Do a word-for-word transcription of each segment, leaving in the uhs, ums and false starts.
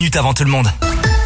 minutes avant tout le monde.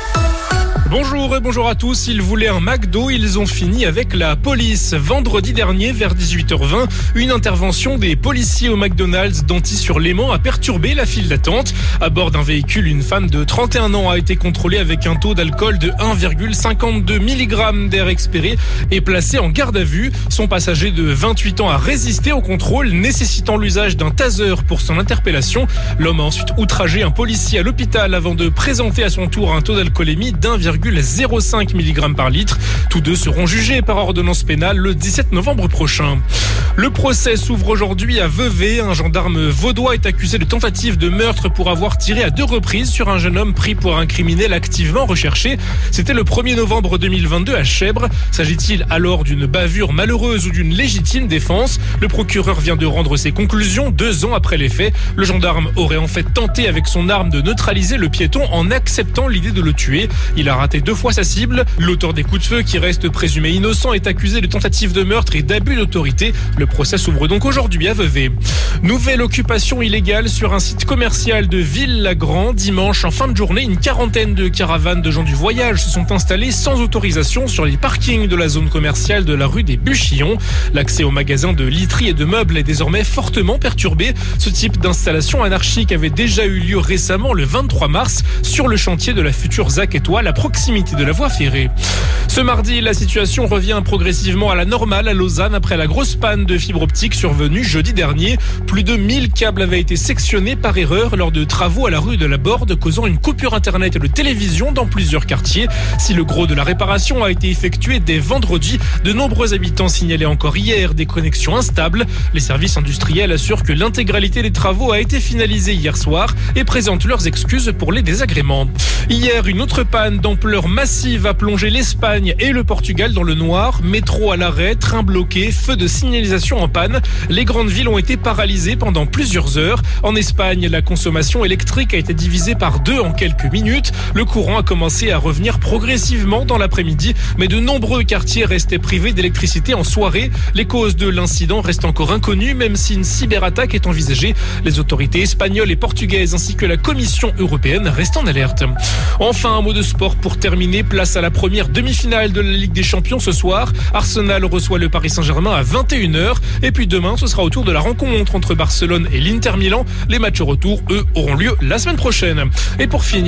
Bonjour et bonjour à tous. Ils voulaient un McDo, ils ont fini avec la police. Vendredi dernier, vers dix-huit heures vingt, une intervention des policiers au McDonald's d'Antilly-sur-Léman a perturbé la file d'attente. À bord d'un véhicule, une femme de trente et un ans a été contrôlée avec un taux d'alcool de un virgule cinquante-deux milligrammes d'air expiré et placée en garde à vue. Son passager de vingt-huit ans a résisté au contrôle, nécessitant l'usage d'un taser pour son interpellation. L'homme a ensuite outragé un policier à l'hôpital avant de présenter à son tour un taux d'alcoolémie d'un virgule zéro cinq milligrammes par litre. Tous deux seront jugés par ordonnance pénale le dix-sept novembre prochain. Le procès s'ouvre aujourd'hui à Vevey. Un gendarme vaudois est accusé de tentative de meurtre pour avoir tiré à deux reprises sur un jeune homme pris pour un criminel activement recherché. C'était le premier novembre deux mille vingt-deux à Chèbres. S'agit-il alors d'une bavure malheureuse ou d'une légitime défense? Le procureur vient de rendre ses conclusions deux ans après les faits. Le gendarme aurait en fait tenté avec son arme de neutraliser le piéton en acceptant l'idée de le tuer. Il a raté deux fois sa cible. L'auteur des coups de feu, qui reste présumé innocent, est accusé de tentative de meurtre et d'abus d'autorité. Le procès s'ouvre donc aujourd'hui à Vevey. Nouvelle occupation illégale sur un site commercial de Ville-la-Grand. Dimanche, en fin de journée, une quarantaine de caravanes de gens du voyage se sont installées sans autorisation sur les parkings de la zone commerciale de la rue des Buchillons. L'accès aux magasins de literie et de meubles est désormais fortement perturbé. Ce type d'installation anarchique avait déjà eu lieu récemment le vingt-trois mars sur le chantier de la future ZAC Étoile à proximité de la voie ferrée. Ce mardi, la situation revient progressivement à la normale à Lausanne après la grosse panne de fibre optique survenue jeudi dernier. Plus de mille câbles avaient été sectionnés par erreur lors de travaux à la rue de la Borde, causant une coupure internet et de télévision dans plusieurs quartiers. Si le gros de la réparation a été effectué dès vendredi, de nombreux habitants signalaient encore hier des connexions instables. Les services industriels assurent que l'intégralité des travaux a été finalisée hier soir et présentent leurs excuses pour les désagréments. Hier, une autre panne d'ampleur massive a plongé l'Espagne et le Portugal dans le noir. Métro à l'arrêt, train bloqué, feu de signalisation en panne. Les grandes villes ont été paralysées pendant plusieurs heures. En Espagne, la consommation électrique a été divisée par deux en quelques minutes. Le courant a commencé à revenir progressivement dans l'après-midi, mais de nombreux quartiers restaient privés d'électricité en soirée. Les causes de l'incident restent encore inconnues, même si une cyberattaque est envisagée. Les autorités espagnoles et portugaises ainsi que la Commission européenne restent en alerte. Enfin, un mot de sport pour terminer. Place à la première demi-finale de la Ligue des Champions ce soir. Arsenal reçoit le Paris Saint-Germain à vingt et une heures. Et puis demain, ce sera au tour de la rencontre entre Barcelone et l'Inter Milan. Les matchs retour, eux, auront lieu la semaine prochaine. Et pour finir,